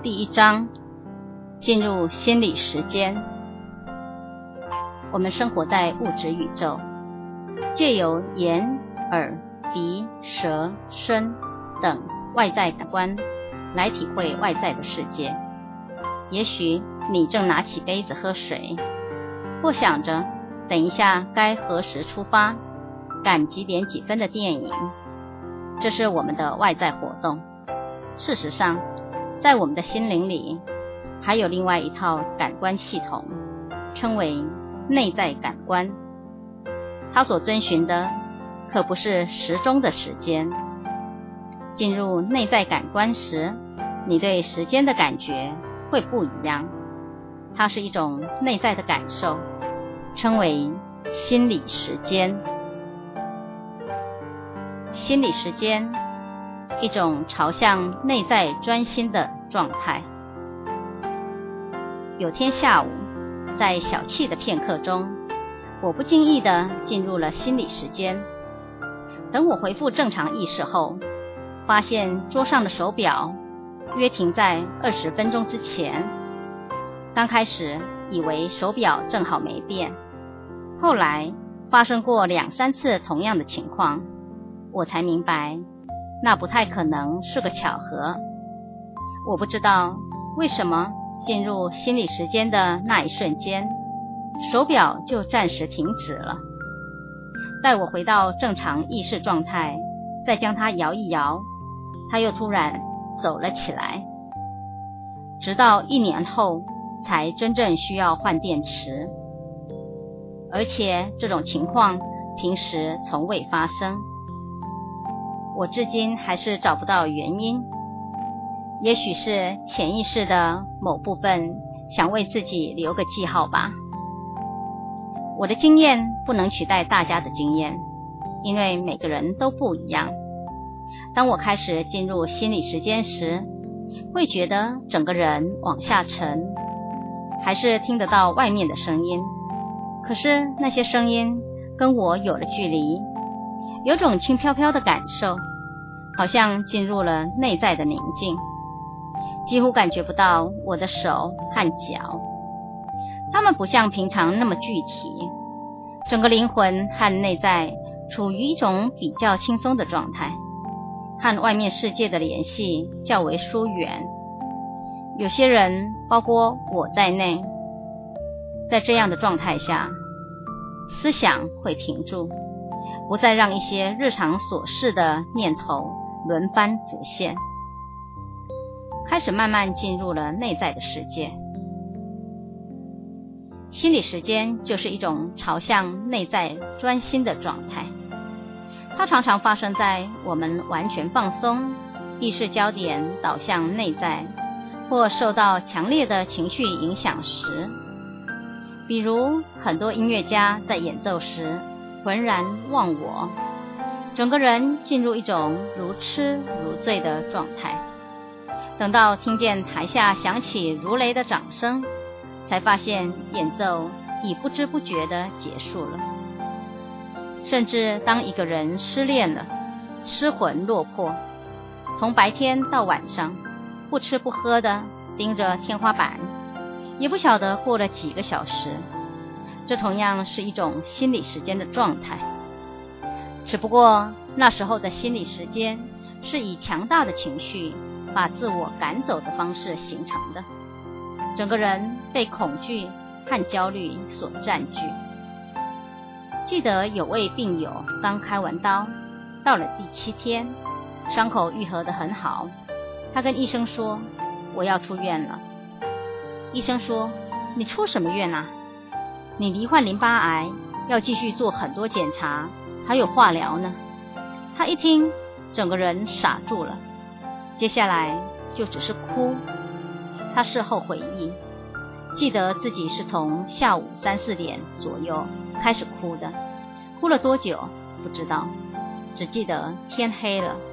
第1章，进入心理时间。我们生活在物质宇宙，借由眼、耳、鼻、舌、身等外在感官来体会外在的世界。也许你正拿起杯子喝水，或想着等一下该何时出发，赶几点几分的电影，这是我们的外在活动。事实上，在我们的心灵里，还有另外一套感官系统，称为内在感官。它所遵循的可不是时钟的时间。进入内在感官时，你对时间的感觉会不一样。它是一种内在的感受，称为心理时间。心理时间，一种朝向内在专心的状态。有天下午，在小憩的片刻中，我不经意地进入了心理时间。等我恢复正常意识后，发现桌上的手表约停在20分钟之前。刚开始以为手表正好没电，后来发生过2、3次同样的情况，我才明白那不太可能是个巧合。我不知道为什么进入心理时间的那一瞬间，手表就暂时停止了。待我回到正常意识状态，再将它摇一摇，它又突然走了起来。直到1年后，才真正需要换电池。而且这种情况平时从未发生。我至今还是找不到原因，也许是潜意识的某部分想为自己留个记号吧。我的经验不能取代大家的经验，因为每个人都不一样。当我开始进入心理时间时，会觉得整个人往下沉，还是听得到外面的声音，可是那些声音跟我有了距离，有种轻飘飘的感受，好像进入了内在的宁静，几乎感觉不到我的手和脚。它们不像平常那么具体，整个灵魂和内在处于一种比较轻松的状态，和外面世界的联系较为疏远。有些人，包括我在内，在这样的状态下，思想会停住，不再让一些日常琐事的念头轮番浮现，开始慢慢进入了内在的世界。心理时间就是一种朝向内在专心的状态，它常常发生在我们完全放松，意识焦点导向内在，或受到强烈的情绪影响时。比如很多音乐家在演奏时浑然忘我，整个人进入一种如痴如醉的状态。等到听见台下响起如雷的掌声，才发现演奏已不知不觉地结束了。甚至当一个人失恋了，失魂落魄，从白天到晚上不吃不喝的盯着天花板，也不晓得过了几个小时，这同样是一种心理时间的状态。只不过那时候的心理时间是以强大的情绪把自我赶走的方式形成的，整个人被恐惧和焦虑所占据。记得有位病友刚开完刀，到了第7天，伤口愈合得很好，他跟医生说，我要出院了。医生说，你出什么院啊？你罹患淋巴癌，要继续做很多检查，还有化疗呢。他一听，整个人傻住了，接下来就只是哭。他事后回忆，记得自己是从下午3、4点左右开始哭的，哭了多久不知道，只记得天黑了。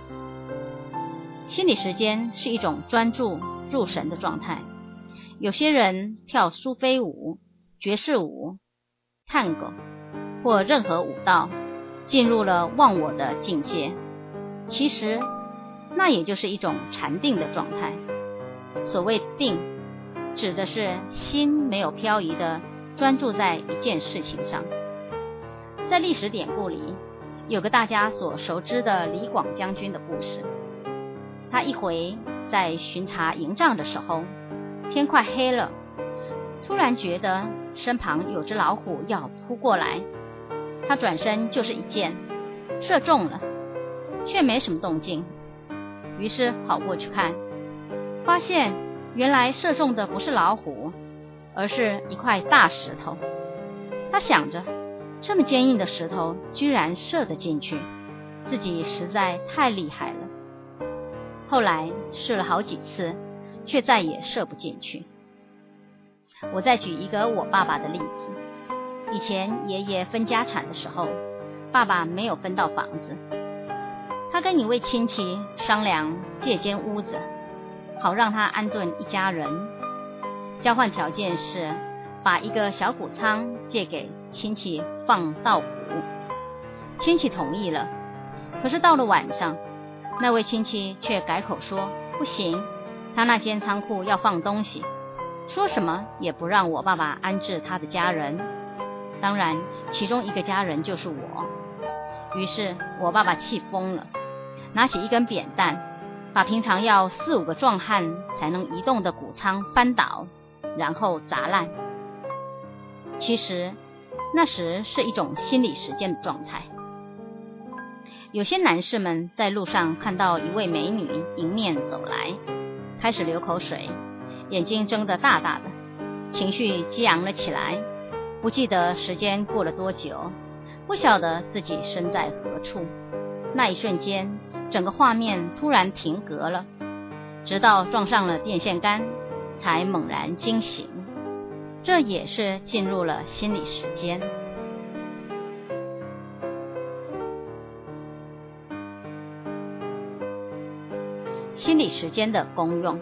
心理时间是一种专注入神的状态。有些人跳苏菲舞、爵士舞、探戈或任何舞蹈，进入了忘我的境界。其实那也就是一种禅定的状态。 所谓定，指的是心没有漂移的专注在一件事情上。在历史典故里，有个大家所熟知的李广将军的故事。他一回在巡查营帐的时候，天快黑了，突然觉得身旁有只老虎要扑过来，他转身就是一箭，射中了，却没什么动静。于是跑过去看，发现原来射中的不是老虎，而是一块大石头。他想着，这么坚硬的石头居然射得进去，自己实在太厉害了。后来试了好几次，却再也射不进去。我再举一个我爸爸的例子。以前爷爷分家产的时候，爸爸没有分到房子，他跟一位亲戚商量借间屋子，好让他安顿一家人。交换条件是把一个小谷仓借给亲戚放稻谷。亲戚同意了，可是到了晚上，那位亲戚却改口说不行，他那间仓库要放东西，说什么也不让我爸爸安置他的家人。当然其中一个家人就是我。于是我爸爸气疯了，拿起一根扁担，把平常要4-5个壮汉才能移动的谷仓翻倒，然后砸烂。其实那时是一种心理实践的状态。有些男士们在路上看到一位美女迎面走来，开始流口水，眼睛睁得大大的，情绪激昂了起来，不记得时间过了多久，不晓得自己身在何处。那一瞬间，整个画面突然停格了，直到撞上了电线杆，才猛然惊醒。这也是进入了心理时间。心理时间的功用，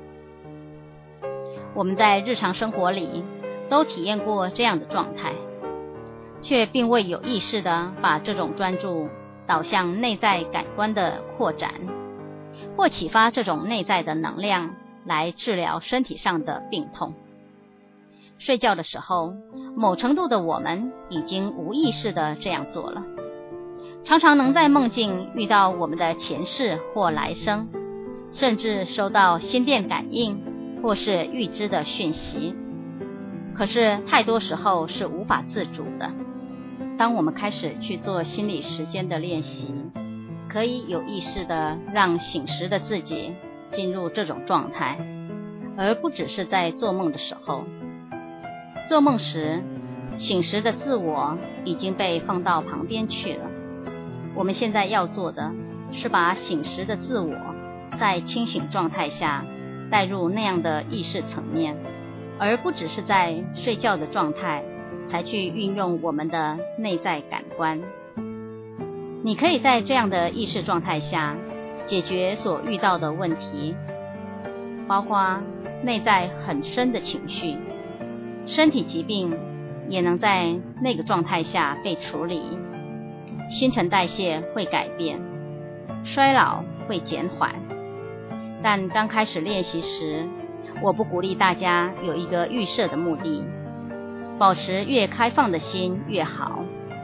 我们在日常生活里都体验过这样的状态，却并未有意识地把这种专注导向内在感官的扩展，或启发这种内在的能量来治疗身体上的病痛。睡觉的时候，某程度的我们已经无意识地这样做了，常常能在梦境遇到我们的前世或来生，甚至收到心电感应或是预知的讯息。可是太多时候是无法自主的。当我们开始去做心理时间的练习，可以有意识的让醒时的自己进入这种状态，而不只是在做梦的时候。做梦时，醒时的自我已经被放到旁边去了。我们现在要做的是把醒时的自我在清醒状态下带入那样的意识层面，而不只是在睡觉的状态才去运用我们的内在感官。你可以在这样的意识状态下解决所遇到的问题，包括内在很深的情绪，身体疾病也能在那个状态下被处理，新陈代谢会改变，衰老会减缓。但刚开始练习时，我不鼓励大家有一个预设的目的，保持越开放的心越好。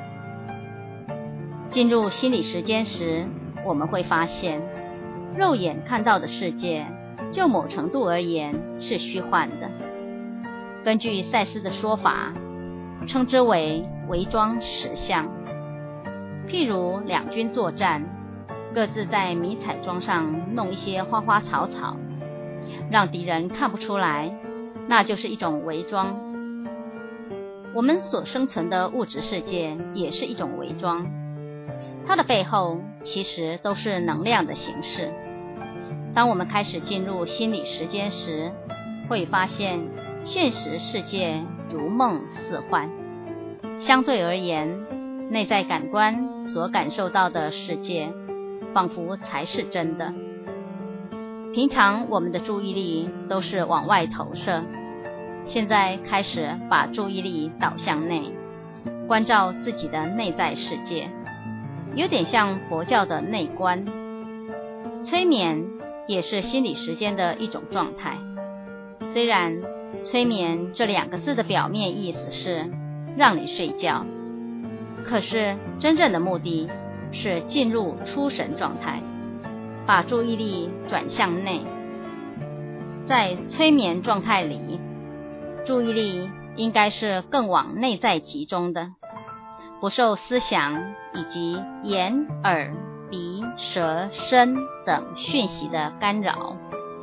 进入心理时间时，我们会发现，肉眼看到的世界，就某程度而言是虚幻的。根据赛斯的说法，称之为伪装实相。譬如两军作战，各自在迷彩装上弄一些花花草草，让敌人看不出来，那就是一种伪装。我们所生存的物质世界也是一种伪装，它的背后其实都是能量的形式。当我们开始进入心理时间时，会发现现实世界如梦似幻，相对而言，内在感官所感受到的世界仿佛才是真的。平常我们的注意力都是往外投射，现在开始把注意力导向内，关照自己的内在世界，有点像佛教的内观。催眠也是心理时间的一种状态。虽然催眠这2个字的表面意思是让你睡觉，可是真正的目的是进入出神状态，把注意力转向内。在催眠状态里，注意力应该是更往内在集中的，不受思想以及眼、耳、鼻、舌、身等讯息的干扰。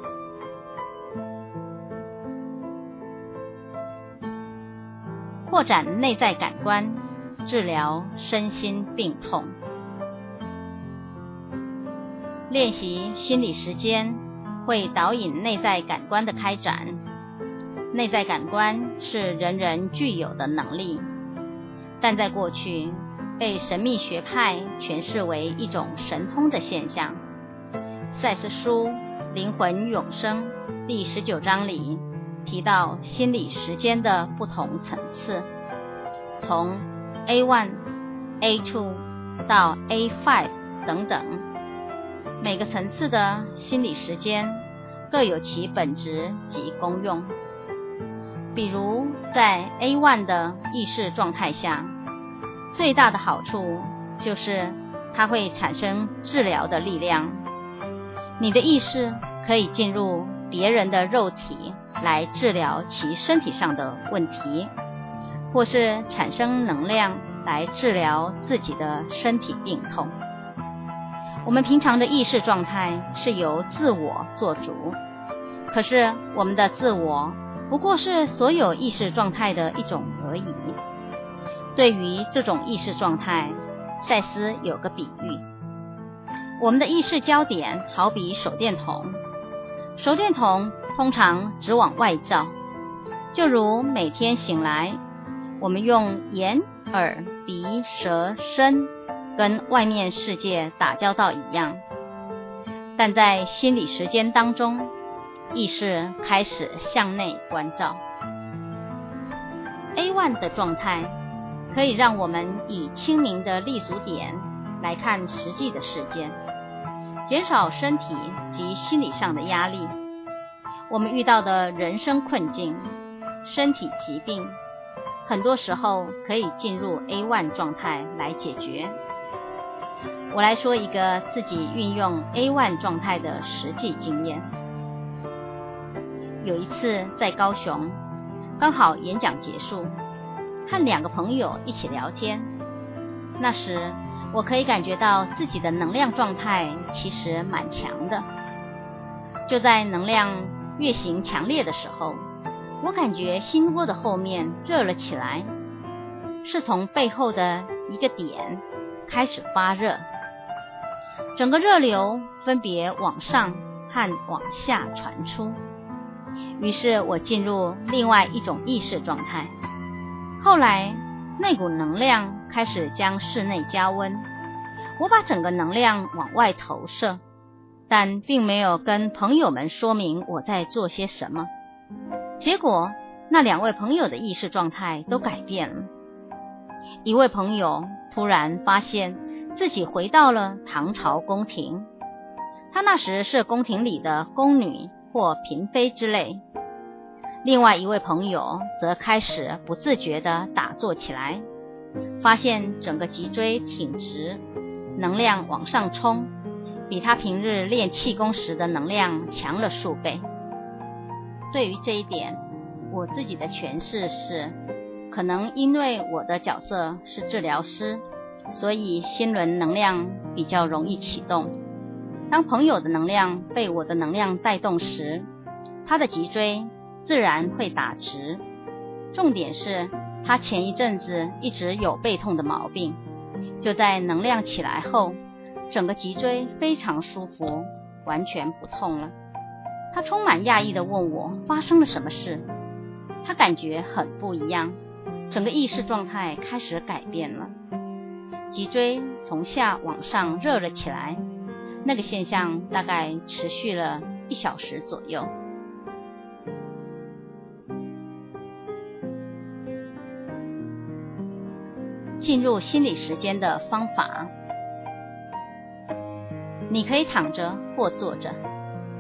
扩展内在感官，治疗身心病痛。练习心理时间会导引内在感官的开展。内在感官是人人具有的能力，但在过去被神秘学派诠释为一种神通的现象。赛斯书《灵魂永生》第19章里提到心理时间的不同层次，从 A1、A2 到 A5 等等，每个层次的心理时间各有其本质及功用。比如在 A1 的意识状态下，最大的好处就是它会产生治疗的力量。你的意识可以进入别人的肉体来治疗其身体上的问题，或是产生能量来治疗自己的身体病痛。我们平常的意识状态是由自我做主，可是我们的自我不过是所有意识状态的一种而已。对于这种意识状态，赛斯有个比喻，我们的意识焦点好比手电筒，手电筒通常只往外照，就如每天醒来，我们用眼、耳、鼻、舌、身跟外面世界打交道一样。但在心理时间当中，意识开始向内关照。A1 的状态可以让我们以清明的立足点来看实际的事件，减少身体及心理上的压力。我们遇到的人生困境、身体疾病，很多时候可以进入 A1 状态来解决。我来说一个自己运用 A1 状态的实际经验。有一次在高雄，刚好演讲结束，和2个朋友一起聊天。那时我可以感觉到自己的能量状态其实蛮强的。就在能量越行强烈的时候，我感觉心窝的后面热了起来，是从背后的一个点开始发热，整个热流分别往上和往下传出。于是我进入另外一种意识状态。后来那股能量开始将室内加温，我把整个能量往外投射，但并没有跟朋友们说明我在做些什么。结果那2位朋友的意识状态都改变了。一位朋友突然发现自己回到了唐朝宫廷，他那时是宫廷里的宫女或嫔妃之类。另外一位朋友则开始不自觉地打坐起来，发现整个脊椎挺直，能量往上冲，比他平日练气功时的能量强了数倍。对于这一点，我自己的诠释是，可能因为我的角色是治疗师，所以心轮能量比较容易启动。当朋友的能量被我的能量带动时，他的脊椎自然会打直。重点是他前一阵子一直有背痛的毛病，就在能量起来后，整个脊椎非常舒服，完全不痛了。他充满讶异地问我发生了什么事。他感觉很不一样，整个意识状态开始改变了，脊椎从下往上热了起来。那个现象大概持续了1小时左右。进入心理时间的方法，你可以躺着或坐着，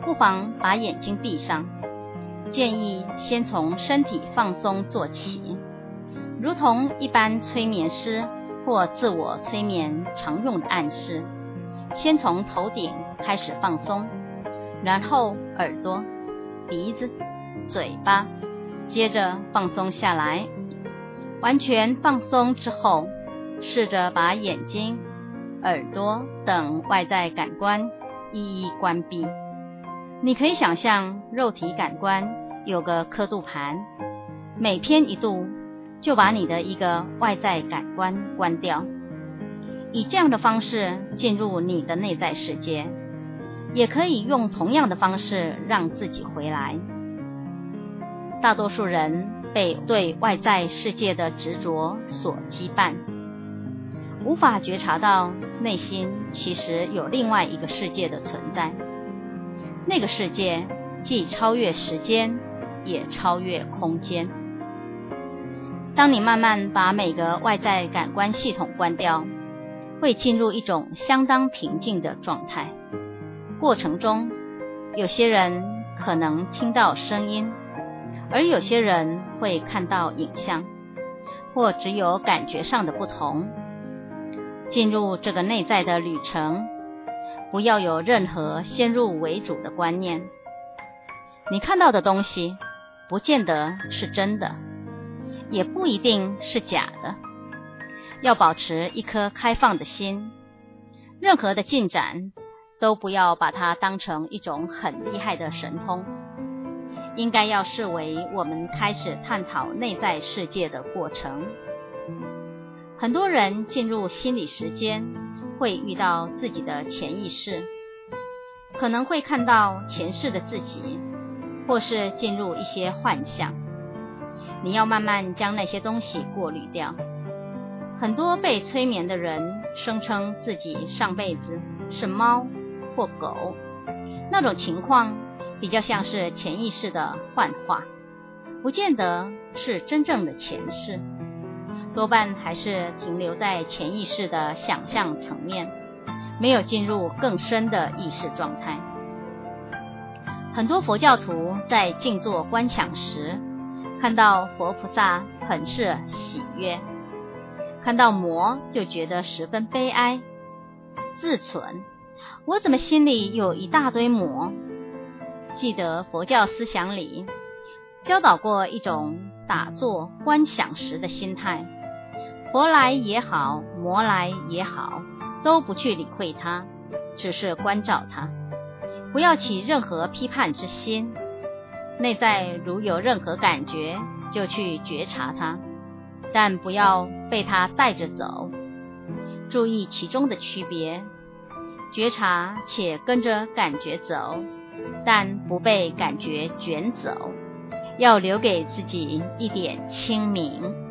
不妨把眼睛闭上，建议先从身体放松做起，如同一般催眠师或自我催眠常用的暗示，先从头顶开始放松，然后耳朵、鼻子、嘴巴，接着放松下来。完全放松之后，试着把眼睛、耳朵等外在感官一一关闭。你可以想象肉体感官有个刻度盘，每偏一度就把你的一个外在感官关掉。以这样的方式进入你的内在世界，也可以用同样的方式让自己回来。大多数人被对外在世界的执着所羁绊，无法觉察到内心其实有另外一个世界的存在。那个世界既超越时间，也超越空间。当你慢慢把每个外在感官系统关掉，会进入一种相当平静的状态。过程中，有些人可能听到声音，而有些人会看到影像，或只有感觉上的不同。进入这个内在的旅程，不要有任何先入为主的观念。你看到的东西不见得是真的，也不一定是假的。要保持一颗开放的心，任何的进展都不要把它当成一种很厉害的神通，应该要视为我们开始探讨内在世界的过程。很多人进入心理时间，会遇到自己的潜意识，可能会看到前世的自己，或是进入一些幻象。你要慢慢将那些东西过滤掉。很多被催眠的人声称自己上辈子是猫或狗，那种情况比较像是潜意识的幻化，不见得是真正的前世，多半还是停留在潜意识的想象层面，没有进入更深的意识状态。很多佛教徒在静坐观想时，看到佛菩萨很是喜悦，看到魔就觉得十分悲哀，自忖我怎么心里有一大堆魔。记得佛教思想里教导过一种打坐观想时的心态，佛来也好，魔来也好，都不去理会它，只是关照它，不要起任何批判之心。内在如有任何感觉，就去觉察它，但不要被它带着走，注意其中的区别，觉察且跟着感觉走，但不被感觉卷走，要留给自己一点清明。